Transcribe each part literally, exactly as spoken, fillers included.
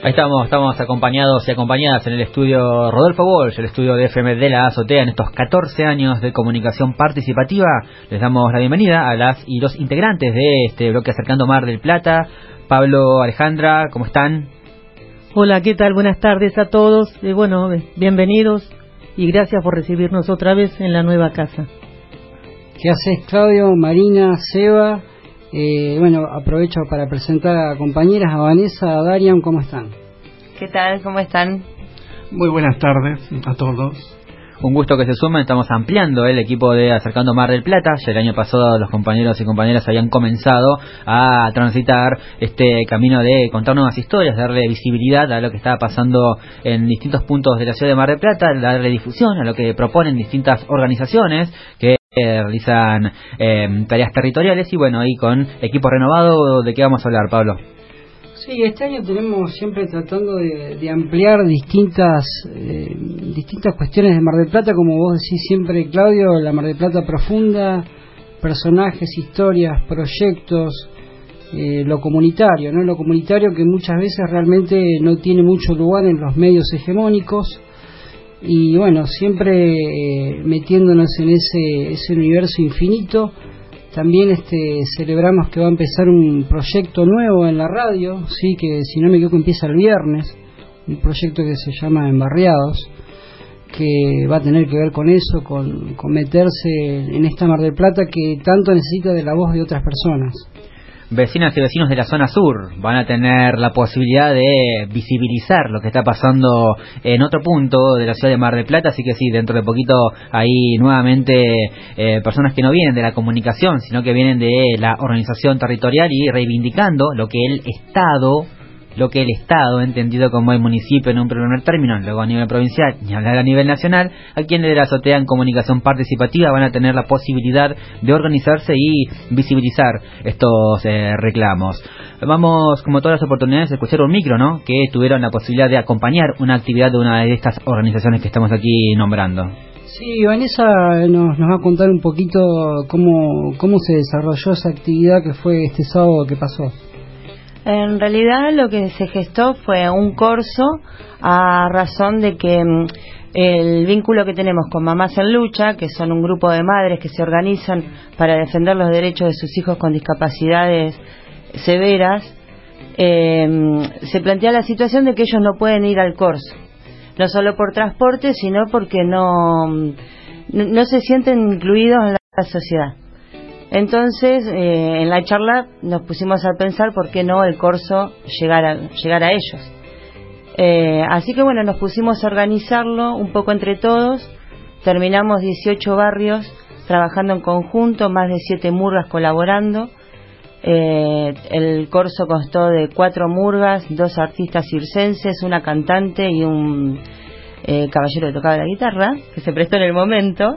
Ahí estamos, estamos acompañados y acompañadas en el estudio Rodolfo Walsh, el estudio de F M de la Azotea, en estos catorce años de comunicación participativa. Les damos la bienvenida a las y los integrantes de este bloque Acercando Mar del Plata. Pablo, Alejandra, ¿cómo están? Hola, ¿qué tal? Buenas tardes a todos. Eh, bueno, bienvenidos y gracias por recibirnos otra vez en la nueva casa. ¿Qué haces, Claudio, Marina, Seba? Eh, bueno, aprovecho para presentar a compañeras, a Vanessa, a Darian, ¿cómo están? ¿Qué tal? ¿Cómo están? Muy buenas tardes a todos. Un gusto que se sumen, estamos ampliando el equipo de Acercando Mar del Plata. Ya el año pasado los compañeros y compañeras habían comenzado a transitar este camino de contar nuevas historias, darle visibilidad a lo que estaba pasando en distintos puntos de la ciudad de Mar del Plata, darle difusión a lo que proponen distintas organizaciones que Eh, realizan eh, tareas territoriales. Y bueno, ahí con equipo renovado, ¿de qué vamos a hablar, Pablo? Sí, este año tenemos siempre tratando de, de ampliar distintas eh, distintas cuestiones de Mar del Plata, como vos decís siempre, Claudio, la Mar del Plata profunda, personajes, historias, proyectos, eh, lo comunitario, ¿no? Lo comunitario que muchas veces realmente no tiene mucho lugar en los medios hegemónicos. Y bueno, siempre eh, metiéndonos en ese ese universo infinito. También este celebramos que va a empezar un proyecto nuevo en la radio, sí, que si no me equivoco empieza el viernes, un proyecto que se llama Embarriados, que va a tener que ver con eso, con, con meterse en esta Mar del Plata que tanto necesita de la voz de otras personas. Vecinas y vecinos de la zona sur van a tener la posibilidad de visibilizar lo que está pasando en otro punto de la ciudad de Mar del Plata, así que sí, dentro de poquito hay nuevamente eh, personas que no vienen de la comunicación, sino que vienen de la organización territorial y reivindicando lo que el Estado, lo que el Estado, entendido como el municipio en un primer término, luego a nivel provincial y hablar a nivel nacional, aquí en la Azotea en comunicación participativa van a tener la posibilidad de organizarse y visibilizar estos eh, reclamos. Vamos, como todas las oportunidades, a escuchar un micro, ¿no?, que tuvieron la posibilidad de acompañar una actividad de una de estas organizaciones que estamos aquí nombrando. Sí, Vanessa nos, nos va a contar un poquito cómo, cómo se desarrolló esa actividad que fue este sábado que pasó. En realidad lo que se gestó fue un corso a razón de que el vínculo que tenemos con Mamás en Lucha, que son un grupo de madres que se organizan para defender los derechos de sus hijos con discapacidades severas, eh, se plantea la situación de que ellos no pueden ir al corso, no solo por transporte, sino porque no, no se sienten incluidos en la sociedad. Entonces, eh, en la charla nos pusimos a pensar por qué no el corso llegar a, llegar a ellos. Eh, así que bueno, nos pusimos a organizarlo un poco entre todos. Terminamos dieciocho barrios trabajando en conjunto, más de siete murgas colaborando. Eh, el corso constó de cuatro murgas, dos artistas circenses, una cantante y un eh, caballero que tocaba la guitarra, que se prestó en el momento.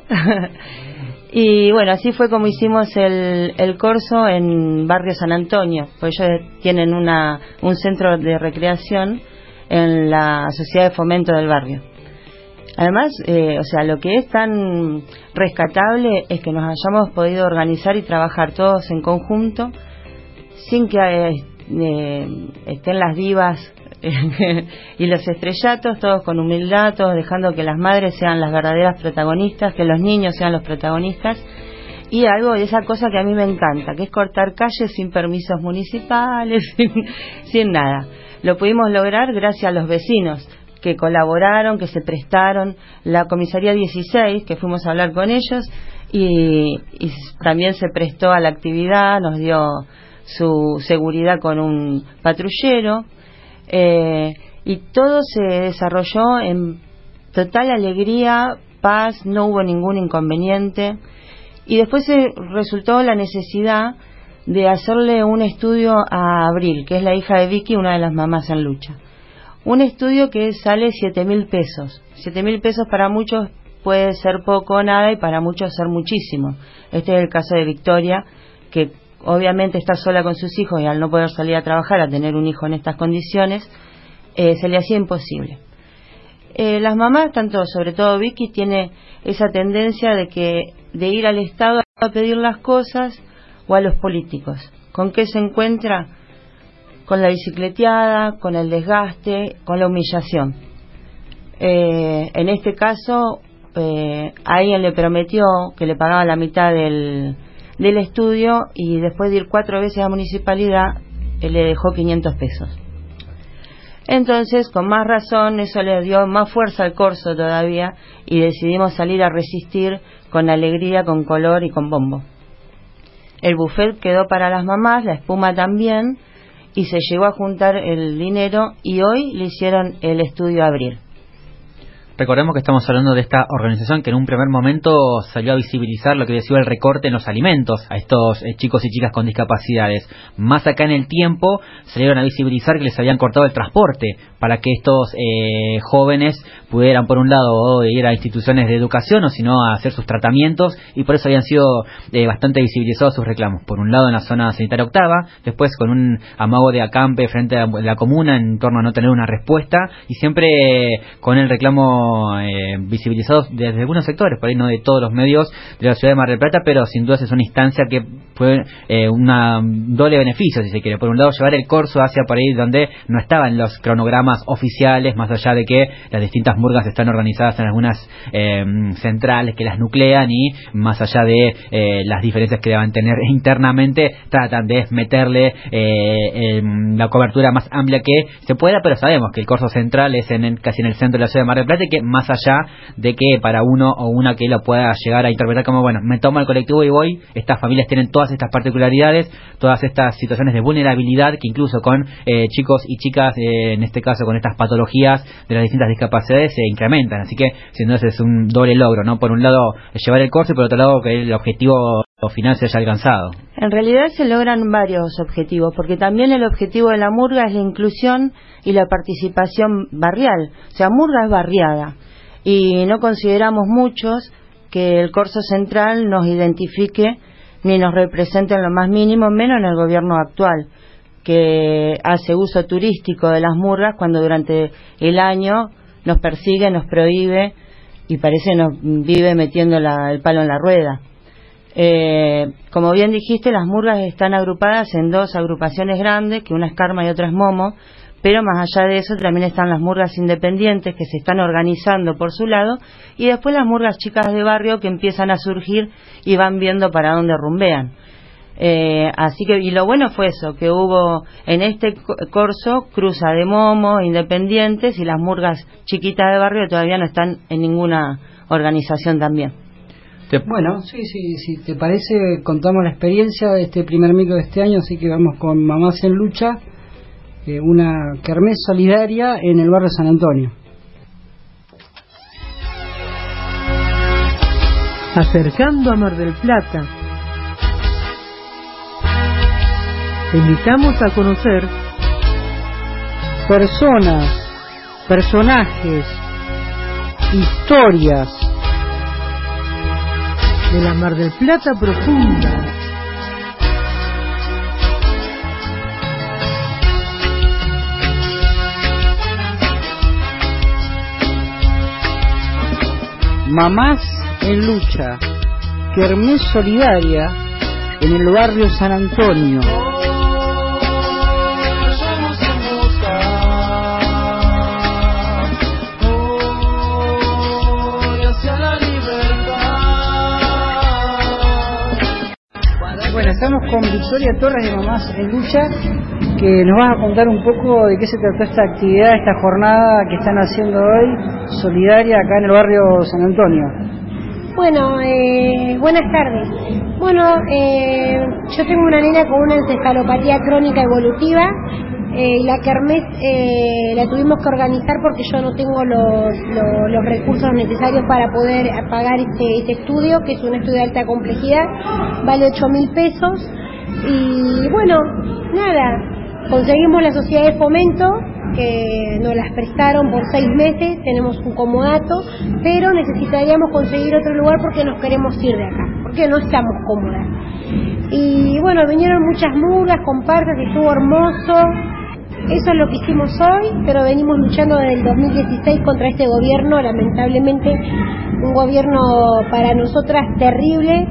Y bueno, así fue como hicimos el, el corso en Barrio San Antonio, porque ellos tienen una, un centro de recreación en la Sociedad de Fomento del barrio. Además, eh, o sea, lo que es tan rescatable es que nos hayamos podido organizar y trabajar todos en conjunto, sin que eh, eh, estén las divas y los estrellatos, todos con humildad, todos dejando que las madres sean las verdaderas protagonistas, que los niños sean los protagonistas, y algo de esa cosa que a mí me encanta, que es cortar calles sin permisos municipales, sin, sin nada. Lo pudimos lograr gracias a los vecinos que colaboraron, que se prestaron, la comisaría dieciséis, que fuimos a hablar con ellos, y, y también se prestó a la actividad, nos dio su seguridad con un patrullero. Eh, y todo se desarrolló en total alegría, paz, no hubo ningún inconveniente. Y después se resultó la necesidad de hacerle un estudio a Abril, que es la hija de Vicky, una de las mamás en lucha. Un estudio que sale siete mil pesos. siete mil pesos para muchos puede ser poco o nada, y para muchos ser muchísimo. Este es el caso de Victoria, que obviamente está sola con sus hijos y al no poder salir a trabajar, a tener un hijo en estas condiciones, eh, se le hacía imposible. Eh, las mamás, tanto sobre todo Vicky, tiene esa tendencia de que de ir al Estado a pedir las cosas o a los políticos. ¿Con qué se encuentra? con la bicicleteada, con el desgaste, con la humillación. Eh, en este caso, eh, a alguien le prometió que le pagaba la mitad del, del estudio y después de ir cuatro veces a la municipalidad, él le dejó quinientos pesos. Entonces, con más razón, eso le dio más fuerza al corso todavía y decidimos salir a resistir con alegría, con color y con bombo. El buffet quedó para las mamás, la espuma también, y se llegó a juntar el dinero y hoy le hicieron el estudio Abril. Recordemos que estamos hablando de esta organización que en un primer momento salió a visibilizar lo que decía el recorte en los alimentos a estos eh, chicos y chicas con discapacidades. Más acá en el tiempo salieron a visibilizar que les habían cortado el transporte para que estos eh, jóvenes pudieran, por un lado, ir a instituciones de educación o si no a hacer sus tratamientos, y por eso habían sido eh, bastante visibilizados sus reclamos. Por un lado en la zona sanitaria octava, después con un amago de acampe frente a la comuna en torno a no tener una respuesta, y siempre eh, con el reclamo Eh, visibilizados desde algunos sectores, por ahí no de todos los medios de la ciudad de Mar del Plata, pero sin duda es una instancia que fue eh, un doble beneficio, si se quiere. Por un lado, llevar el corso hacia por ahí donde no estaban los cronogramas oficiales, más allá de que las distintas murgas están organizadas en algunas eh, centrales que las nuclean, y más allá de eh, las diferencias que deban tener internamente, tratan de meterle eh, en la cobertura más amplia que se pueda, pero sabemos que el corso central es en el, casi en el centro de la ciudad de Mar del Plata, y que más allá de que para uno o una que lo pueda llegar a interpretar como, bueno, me tomo el colectivo y voy, estas familias tienen todas estas particularidades, todas estas situaciones de vulnerabilidad que incluso con eh, chicos y chicas, eh, en este caso con estas patologías de las distintas discapacidades, se incrementan. Así que, sin duda, es un doble logro, ¿no? Por un lado, llevar el corso, y por otro lado, que el objetivo final se haya alcanzado. En realidad se logran varios objetivos, porque también el objetivo de la murga es la inclusión y la participación barrial. O sea, murga es barriada, y no consideramos muchos que el corso central nos identifique ni nos represente en lo más mínimo, menos en el gobierno actual, que hace uso turístico de las murgas cuando durante el año nos persigue, nos prohíbe y parece nos vive metiendo la, el palo en la rueda. Eh, como bien dijiste, las murgas están agrupadas en dos agrupaciones grandes, que una es Karma y otra es Momo, pero más allá de eso también están las murgas independientes que se están organizando por su lado, y después las murgas chicas de barrio que empiezan a surgir y van viendo para dónde rumbean. Eh, así que, y lo bueno fue eso, que hubo en este corso cruza de Momo, independientes, y las murgas chiquitas de barrio todavía no están en ninguna organización también. Bueno, sí, sí, si te parece, contamos la experiencia de este primer micro de este año, así que vamos con Mamás en Lucha, eh, una kermés solidaria en el barrio San Antonio. Acercando a Mar del Plata, te invitamos a conocer personas, personajes, historias de la Mar del Plata profunda. Mamás en Lucha, kermés solidaria en el barrio San Antonio. Bueno, estamos con Victoria Torres de Mamás en Lucha, que nos vas a contar un poco de qué se trató esta actividad, esta jornada que están haciendo hoy, solidaria, acá en el barrio San Antonio. Bueno, eh, buenas tardes. Bueno, eh, yo tengo una nena con una encefalopatía crónica evolutiva. Eh, la kermés eh, la tuvimos que organizar porque yo no tengo los, los, los recursos necesarios para poder pagar este, este estudio, que es un estudio de alta complejidad, vale ocho mil pesos. Y bueno, nada, conseguimos la sociedad de fomento, que nos las prestaron por seis meses, tenemos un comodato, pero necesitaríamos conseguir otro lugar porque nos queremos ir de acá, porque no estamos cómodas. Y bueno, vinieron muchas murgas, comparsas, y estuvo hermoso. Eso es lo que hicimos hoy, pero venimos luchando desde el dos mil dieciséis contra este gobierno, lamentablemente un gobierno para nosotras terrible,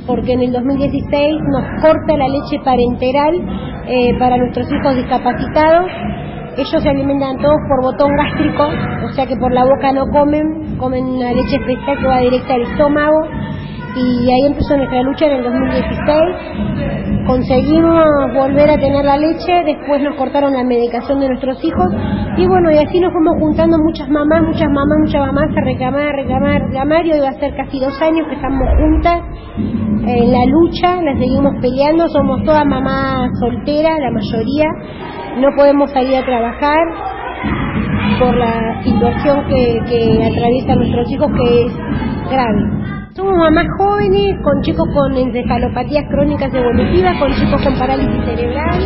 porque en el dos mil dieciséis nos corta la leche parenteral eh, para nuestros hijos discapacitados. Ellos se alimentan todos por botón gástrico, o sea que por la boca no comen, comen una leche especial que va directa al estómago, y ahí empezó nuestra lucha en el dos mil dieciséis. Conseguimos volver a tener la leche, después nos cortaron la medicación de nuestros hijos, y bueno, y así nos fuimos juntando muchas mamás, muchas mamás, muchas mamás a reclamar, reclamar, reclamar, y hoy va a ser casi dos años que estamos juntas en la lucha, la seguimos peleando, somos todas mamás solteras, la mayoría, no podemos salir a trabajar por la situación que, que atraviesan nuestros hijos, que es grave. Somos mamás jóvenes, con chicos con encefalopatías crónicas evolutivas, con chicos con parálisis cerebral.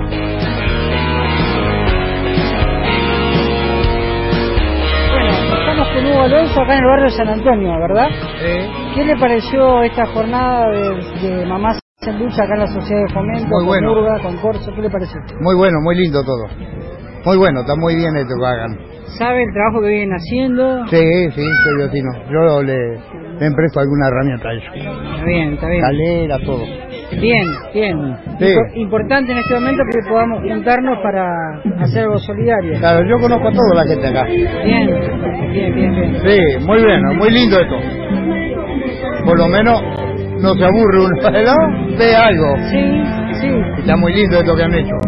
Bueno, estamos con Hugo Alonso acá en el barrio de San Antonio, ¿verdad? Sí. ¿Qué le pareció esta jornada de, de mamás en lucha acá en la Sociedad de Fomento, Muy bueno. con Murga, con Corso? ¿Qué le pareció? Muy bueno, muy lindo todo. Muy bueno, está muy bien esto que hagan. ¿Sabe el trabajo que vienen haciendo? Sí, sí, soy vecino. Yo le, le empresto alguna herramienta a ellos. Está bien, está bien. Calera, todo. Bien, bien. Sí. Impor- Importante en este momento que podamos juntarnos para hacer algo solidario. Claro, yo conozco a toda la gente acá. Bien, bien, bien, bien. Sí, muy bueno, muy lindo esto. Por lo menos no se aburre uno, ¿no? Ve algo. Sí, sí. Está muy lindo esto que han hecho.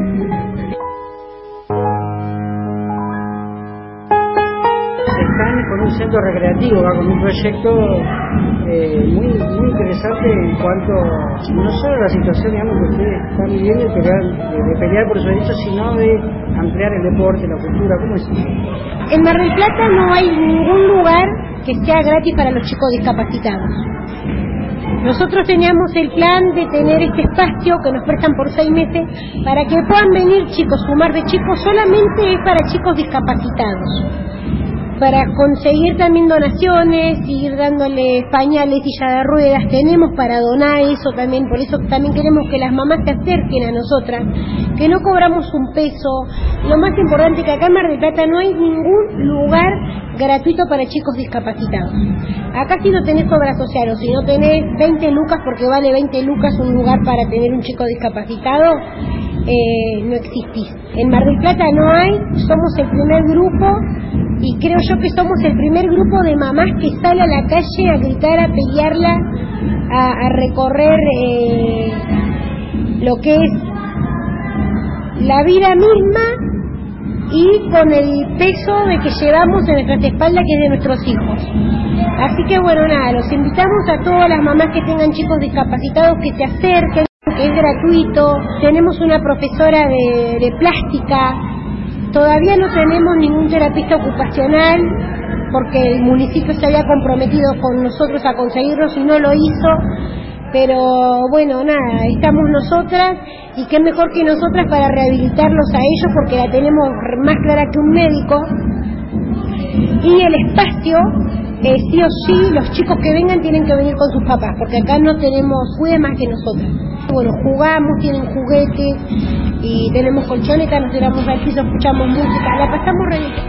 Están con un centro recreativo, acá, con un proyecto eh, muy muy interesante en cuanto no solo a la situación, digamos, que ustedes están viviendo de pelear, de, de pelear por sus derechos, sino de ampliar el deporte, la cultura. ¿Cómo es? En Mar del Plata no hay ningún lugar que sea gratis para los chicos discapacitados. Nosotros teníamos el plan de tener este espacio que nos prestan por seis meses para que puedan venir chicos, sumar de chicos, solamente es para chicos discapacitados, para conseguir también donaciones, ir dándole pañales, silla de ruedas, tenemos para donar eso también, por eso también queremos que las mamás se acerquen a nosotras, que no cobramos un peso. Lo más importante que acá en Mar del Plata no hay ningún lugar gratuito para chicos discapacitados. Acá si no tenés obra social o si no tenés veinte lucas, porque vale veinte lucas un lugar para tener un chico discapacitado, eh, no existís. En Mar del Plata no hay, somos el primer grupo, y creo yo que somos el primer grupo de mamás que sale a la calle a gritar, a pelearla, a, a recorrer eh, lo que es la vida misma, y con el peso de que llevamos en nuestras espaldas, que es de nuestros hijos. Así que bueno, nada, los invitamos a todas las mamás que tengan chicos discapacitados que se acerquen, que es gratuito. Tenemos una profesora de, de plástica. Todavía no tenemos ningún terapista ocupacional porque el municipio se había comprometido con nosotros a conseguirnos y no lo hizo, pero bueno, nada, estamos nosotras, y qué mejor que nosotras para rehabilitarlos a ellos, porque la tenemos más clara que un médico. Y el espacio, eh, sí o sí, los chicos que vengan tienen que venir con sus papás, porque acá no tenemos juguetes más que nosotras. Bueno, jugamos, tienen juguetes y tenemos colchonetas, nos tiramos al piso, escuchamos música, la pasamos re bien.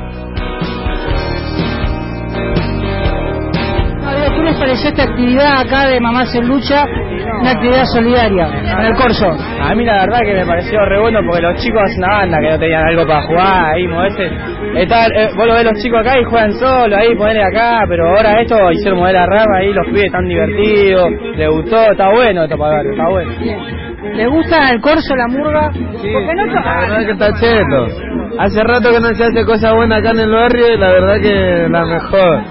¿Qué les pareció esta actividad acá de Mamás en Lucha? Una actividad solidaria para el corso. A mí la verdad que me pareció re bueno, porque los chicos hacen una banda que no tenían algo para jugar, ahí moverse. Está, eh, vos lo ves los chicos acá y juegan solo, ahí ponele acá, pero ahora esto hicieron mover la rama, ahí los pibes están divertidos, les gustó, está bueno esto para ver, está bueno. ¿Le gusta el corso, la murga? Sí, Porque no la verdad que está cheto. Hace rato que no se hace cosa buena acá en el barrio y la verdad que la mejor.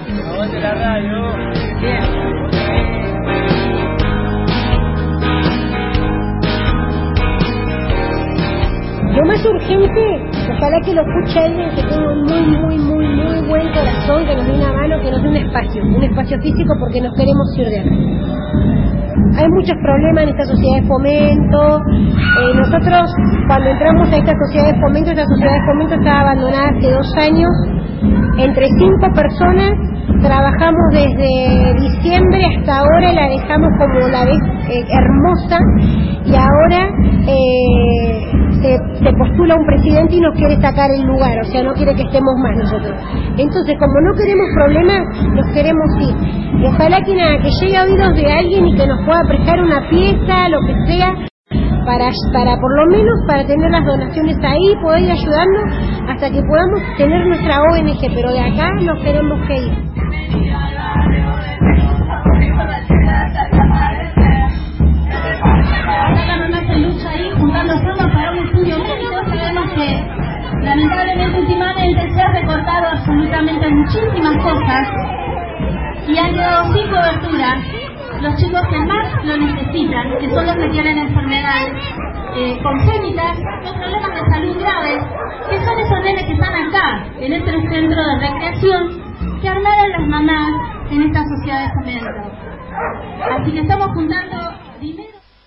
Lo más urgente, ojalá que lo escuche alguien que tenga un muy, muy, muy, muy buen corazón, que nos dé una mano, que nos dé un espacio, un espacio físico, porque nos queremos ir de acá. Hay muchos problemas en esta sociedad de fomento. Eh, nosotros, cuando entramos a esta sociedad de fomento, esta sociedad de fomento estaba abandonada hace dos años. Entre cinco personas trabajamos desde diciembre hasta ahora, la dejamos como la ves eh, hermosa, y ahora eh, se, se postula un presidente y nos quiere sacar el lugar, o sea, no quiere que estemos más nosotros. Entonces, como no queremos problemas, nos queremos ir. Y ojalá que nada, que llegue a oídos de alguien y que nos pueda prestar una pieza, lo que sea, para, para por lo menos para tener las donaciones ahí, poder ir ayudando hasta que podamos tener nuestra O N G, pero de acá nos tenemos que ir. Acá la mamá se lucha ahí juntando fondos para un estudio médico. Sabemos que lamentablemente últimamente se ha recortado absolutamente muchísimas cosas y han quedado sin cobertura los chicos que más lo necesitan, que son los que tienen enfermedades eh, congénitas o problemas de salud graves, que son esos nenes que están acá, en este centro de recreación, que armaron las mamás en esta sociedad de cemento. Así que estamos juntando dinero.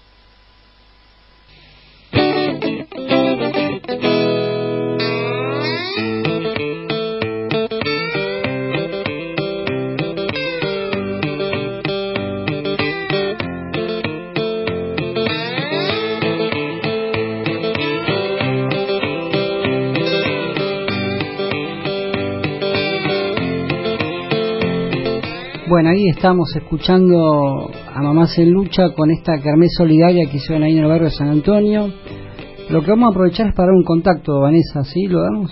Bueno, ahí estamos escuchando a Mamás en Lucha con esta kermés solidaria que hicieron ahí en el barrio de San Antonio. Lo que vamos a aprovechar es para dar un contacto, Vanessa, ¿sí? ¿Lo damos?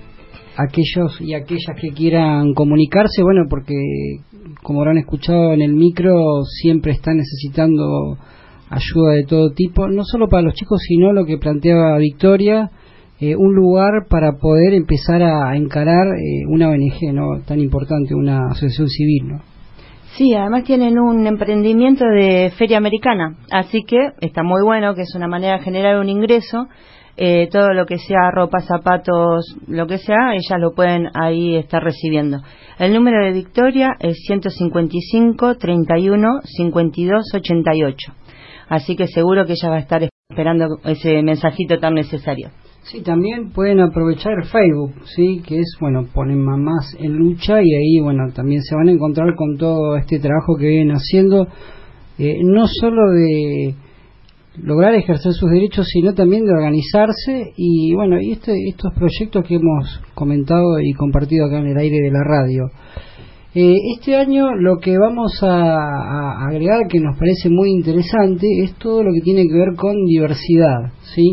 Aquellos y aquellas que quieran comunicarse, bueno, porque como habrán escuchado en el micro, siempre están necesitando ayuda de todo tipo, no solo para los chicos, sino lo que planteaba Victoria, eh, un lugar para poder empezar a encarar eh, una O N G, ¿no? Tan importante, una asociación civil, ¿no? Sí, además tienen un emprendimiento de feria americana, así que está muy bueno, que es una manera de generar un ingreso. Eh, todo lo que sea ropa, zapatos, lo que sea, ellas lo pueden ahí estar recibiendo. El número de Victoria es ciento cincuenta y cinco, treinta y uno, cincuenta y dos, ochenta y ocho. Así que seguro que ella va a estar esperando ese mensajito tan necesario. Sí, también pueden aprovechar Facebook, sí, que es, bueno, ponen Mamás en Lucha y ahí, bueno, también se van a encontrar con todo este trabajo que vienen haciendo, eh, no solo de lograr ejercer sus derechos, sino también de organizarse y, bueno, y este, estos proyectos que hemos comentado y compartido acá en el aire de la radio. Eh, este año lo que vamos a, a agregar, que nos parece muy interesante, es todo lo que tiene que ver con diversidad, ¿sí?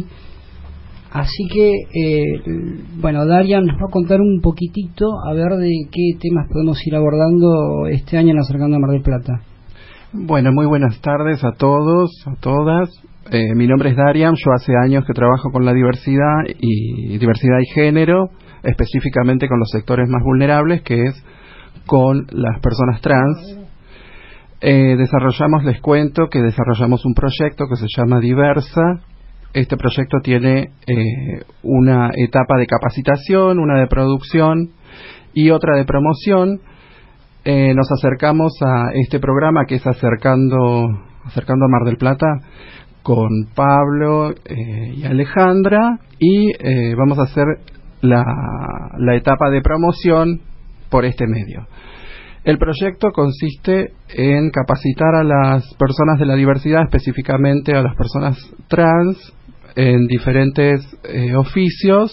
Así que, eh, bueno, Darian nos va a contar un poquitito a ver de qué temas podemos ir abordando este año en Acercando a Mar del Plata. Bueno, muy buenas tardes a todos, a todas. Eh, mi nombre es Darian, yo hace años que trabajo con la diversidad y diversidad y género, específicamente con los sectores más vulnerables, que es con las personas trans. Eh, desarrollamos, les cuento que desarrollamos un proyecto que se llama Diversa. Este proyecto tiene eh, una etapa de capacitación, una de producción y otra de promoción. Eh, nos acercamos a este programa que es Acercando, Acercando a Mar del Plata con Pablo eh, y Alejandra y eh, vamos a hacer la, la etapa de promoción por este medio. El proyecto consiste en capacitar a las personas de la diversidad, específicamente a las personas trans, en diferentes eh, oficios,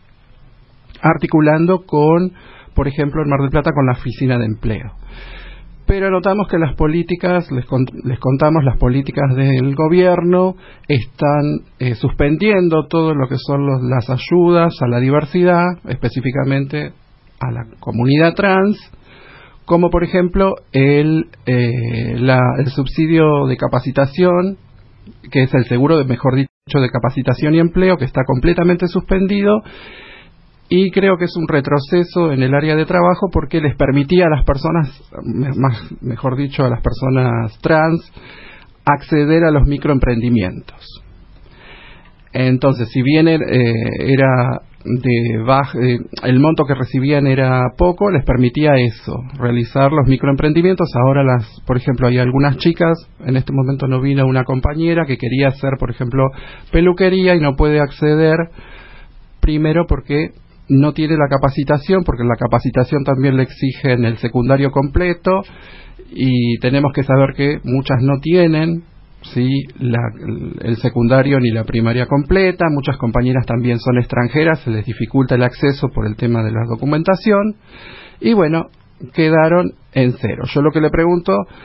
articulando con, por ejemplo, en Mar del Plata con la Oficina de Empleo. Pero notamos que las políticas, les, cont les contamos, las políticas del gobierno están eh, suspendiendo todo lo que son los, las ayudas a la diversidad, específicamente a la comunidad trans, como por ejemplo el, eh, la, el subsidio de capacitación, que es el seguro, de mejor dicho, de capacitación y empleo, que está completamente suspendido, y creo que es un retroceso en el área de trabajo porque les permitía a las personas, más, mejor dicho, a las personas trans, acceder a los microemprendimientos. Entonces, si bien eh, era de baja, eh, el monto que recibían era poco, les permitía eso, realizar los microemprendimientos. Ahora, las, por ejemplo, hay algunas chicas, en este momento no vino una compañera que quería hacer, por ejemplo, peluquería y no puede acceder, primero porque no tiene la capacitación, porque la capacitación también le exigen el secundario completo y tenemos que saber que muchas no tienen, sí, la, el secundario ni la primaria completa. Muchas compañeras también son extranjeras, se les dificulta el acceso por el tema de la documentación y bueno, quedaron en cero. Yo lo que le pregunto,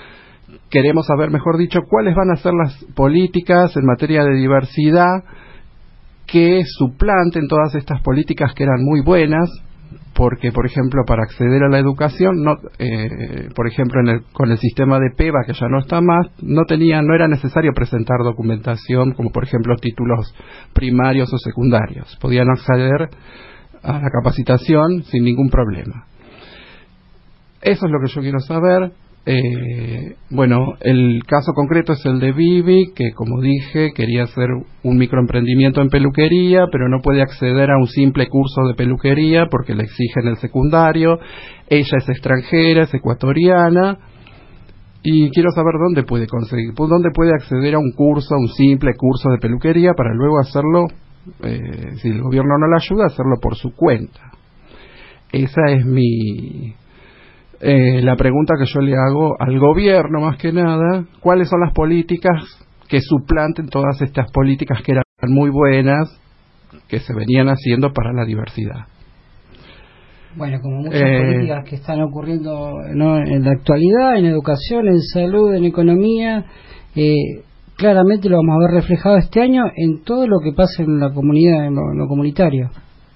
queremos saber, mejor dicho, cuáles van a ser las políticas en materia de diversidad que suplanten todas estas políticas que eran muy buenas, porque, por ejemplo, para acceder a la educación, no, eh, por ejemplo, en el, con el sistema de P E B A, que ya no está más, no tenía, no era necesario presentar documentación, como por ejemplo títulos primarios o secundarios. Podían acceder a la capacitación sin ningún problema. Eso es lo que yo quiero saber. Eh, bueno, el caso concreto es el de Vivi, que como dije quería hacer un microemprendimiento en peluquería, pero no puede acceder a un simple curso de peluquería porque le exigen el secundario. Ella es extranjera, es ecuatoriana, y quiero saber dónde puede conseguir, dónde puede acceder a un curso, a un simple curso de peluquería, para luego hacerlo, eh, si el gobierno no le ayuda, hacerlo por su cuenta. Esa es mi... Eh, la pregunta que yo le hago al gobierno, más que nada, ¿cuáles son las políticas que suplanten todas estas políticas que eran muy buenas, que se venían haciendo para la diversidad? Bueno, como muchas Eh, políticas que están ocurriendo, ¿no?, en la actualidad, en educación, en salud, en economía, eh, claramente lo vamos a ver reflejado este año en todo lo que pasa en la comunidad, en lo, en lo comunitario.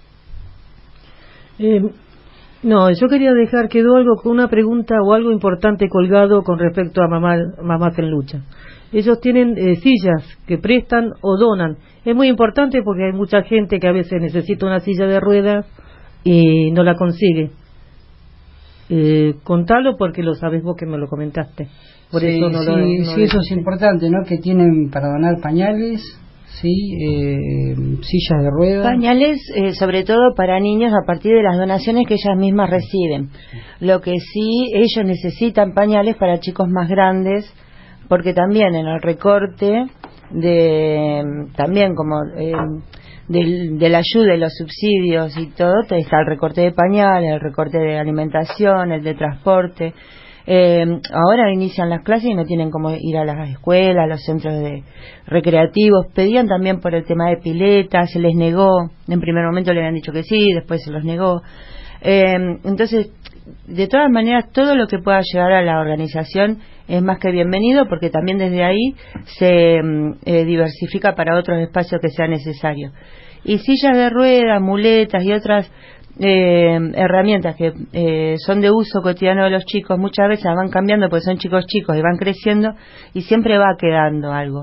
Eh, No, yo quería dejar, quedó algo con una pregunta o algo importante colgado con respecto a mamá, Mamás en Lucha. Ellos tienen eh, sillas que prestan o donan. Es muy importante porque hay mucha gente que a veces necesita una silla de ruedas y no la consigue. Eh, contalo porque lo sabes vos, que me lo comentaste. Por sí, eso no sí, lo, no sí, eso es importante, ¿no? Que tienen para donar pañales, sí, eh, sillas de ruedas. Pañales, eh, sobre todo para niños, a partir de las donaciones que ellas mismas reciben. Lo que sí, ellos necesitan pañales para chicos más grandes, porque también en el recorte de, también como eh, de, de la ayuda y los subsidios y todo, está el recorte de pañales, el recorte de alimentación, el de transporte. Eh, ahora inician las clases y no tienen cómo ir a las escuelas, a los centros de recreativos. Pedían también por el tema de piletas, se les negó. En primer momento le habían dicho que sí, después se los negó. Eh, entonces, de todas maneras, todo lo que pueda llegar a la organización es más que bienvenido, porque también desde ahí se eh, diversifica para otros espacios que sea necesario. Y sillas de ruedas, muletas y otras Eh, herramientas que eh, son de uso cotidiano de los chicos, muchas veces van cambiando porque son chicos chicos y van creciendo y siempre va quedando algo.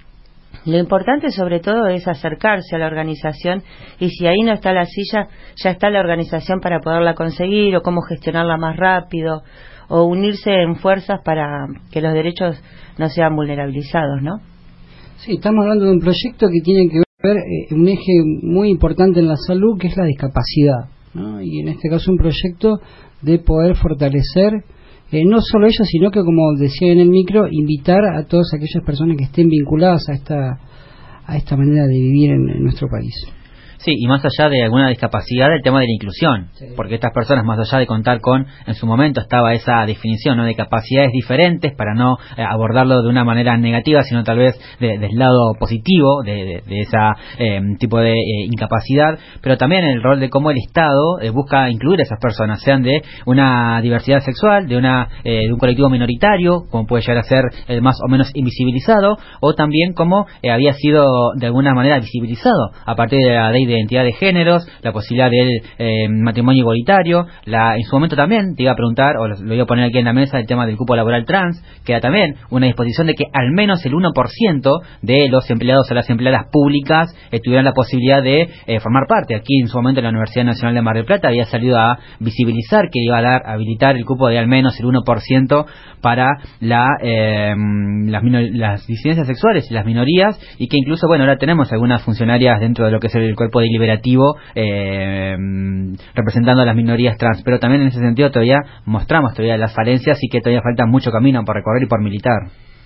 Lo importante sobre todo es acercarse a la organización, y si ahí no está la silla, ya está la organización para poderla conseguir, o cómo gestionarla más rápido, o unirse en fuerzas para que los derechos no sean vulnerabilizados, ¿no? Sí, estamos hablando de un proyecto que tiene que ver eh, un eje muy importante en la salud, que es la discapacidad, ¿no? Y en este caso un proyecto de poder fortalecer eh, no solo ellos, sino que, como decía en el micro, invitar a todas aquellas personas que estén vinculadas a esta a esta manera de vivir en, en nuestro país. Sí, y más allá de alguna discapacidad, el tema de la inclusión, sí. Porque estas personas, más allá de contar con, en su momento estaba esa definición, ¿no?, de capacidades diferentes, para no eh, abordarlo de una manera negativa, sino tal vez de, del lado positivo de, de, de esa eh, tipo de eh, incapacidad, pero también el rol de cómo el Estado eh, busca incluir a esas personas, sean de una diversidad sexual, de una eh, de un colectivo minoritario, como puede llegar a ser el más o menos invisibilizado, o también como eh, había sido de alguna manera visibilizado a partir de la ley de identidad de géneros, la posibilidad del eh, matrimonio igualitario, la, en su momento también te iba a preguntar, o lo, lo iba a poner aquí en la mesa, el tema del cupo laboral trans, que era también una disposición de que al menos el uno por ciento de los empleados o las empleadas públicas eh, tuvieran la posibilidad de eh, formar parte. Aquí en su momento la Universidad Nacional de Mar del Plata había salido a visibilizar que iba a dar, a habilitar el cupo de al menos el uno por ciento para la, eh, las, minor, las disidencias sexuales y las minorías, y que incluso, bueno, ahora tenemos algunas funcionarias dentro de lo que es el cuerpo deliberativo eh, representando a las minorías trans, pero también en ese sentido todavía mostramos todavía las falencias y que todavía falta mucho camino por recorrer y por militar.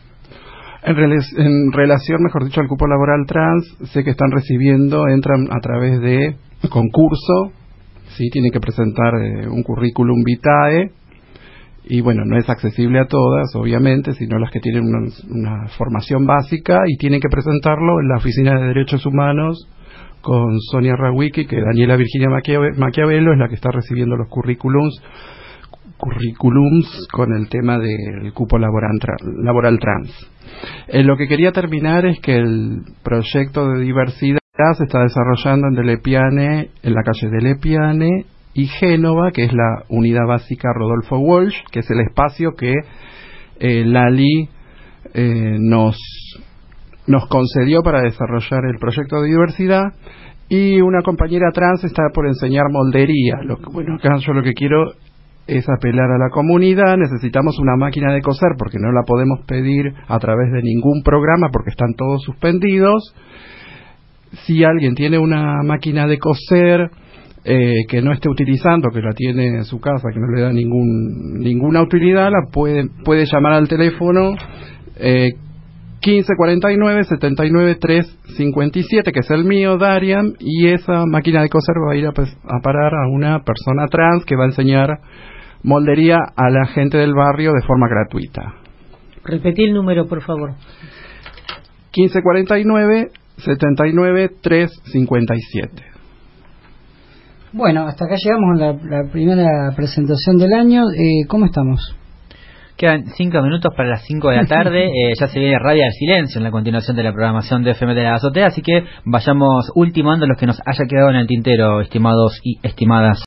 En, rel en relación, mejor dicho, al cupo laboral trans, sé que están recibiendo, entran a través de concurso, sí, tienen que presentar eh, un currículum vitae, y bueno, no es accesible a todas, obviamente, sino las que tienen una, una formación básica, y tienen que presentarlo en la Oficina de Derechos Humanos con Sonia Rawicki, que Daniela Virginia Maquiavelo es la que está recibiendo los currículums currículums con el tema del cupo laboral, laboral trans. Eh, lo que quería terminar es que el proyecto de diversidad se está desarrollando en Delepiane, en la calle Delepiane y Génova, que es la unidad básica Rodolfo Walsh, que es el espacio que eh, Lali eh, nos, nos concedió para desarrollar el proyecto de diversidad. Y una compañera trans está por enseñar moldería. Lo que, bueno, acá yo lo que quiero es apelar a la comunidad. Necesitamos una máquina de coser porque no la podemos pedir a través de ningún programa porque están todos suspendidos. Si alguien tiene una máquina de coser eh, que no esté utilizando, que la tiene en su casa, que no le da ningún ninguna utilidad, la puede puede llamar al teléfono eh, quince cuarenta y nueve setenta y nueve tres cincuenta y siete, que es el mío, Darian, y esa máquina de coser va a ir a, a parar a una persona trans que va a enseñar moldería a la gente del barrio de forma gratuita. Repetí el número, por favor. quince cuarenta y nueve setenta y nueve tres cincuenta y siete. Bueno, hasta acá llegamos a la, la primera presentación del año. Eh, ¿Cómo estamos? Quedan cinco minutos para las cinco de la tarde. eh, ya se viene Radio del Silencio en la continuación de la programación de F M de la Azotea, así que vayamos ultimando los que nos haya quedado en el tintero, estimados y estimadas